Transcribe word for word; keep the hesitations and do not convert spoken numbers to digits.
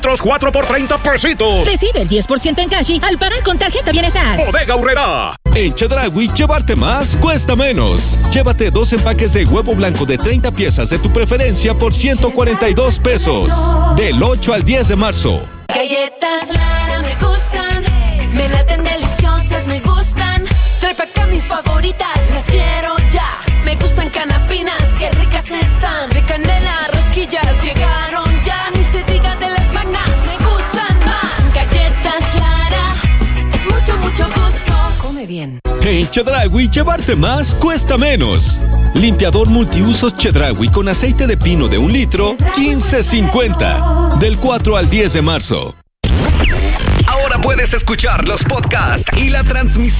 Otros cuatro por treinta pesitos. Recibe el diez por ciento en cash al pagar con tarjeta Bienestar. Bodega Aurrerá. En Chedraui, llevarte más cuesta menos. Llévate dos empaques de huevo blanco de treinta piezas de tu preferencia por ciento cuarenta y dos pesos. Del ocho al diez de marzo. Galletas Lara me gustan, me laten deliciosas, me gustan. Trae pa' acá mis favoritas, las quiero ya. Me gustan canapinas, qué ricas están. De canela, rosquillas, llegaron ya. Ni se diga de las magnas, me gustan más. Galletas Lara, es mucho, mucho gusto. Come bien. En Chedraui, llevarte más cuesta menos. Limpiador multiusos Chedraui con aceite de pino de un litro, quince cincuenta. Del cuatro al diez de marzo. Ahora puedes escuchar los podcasts y la transmisión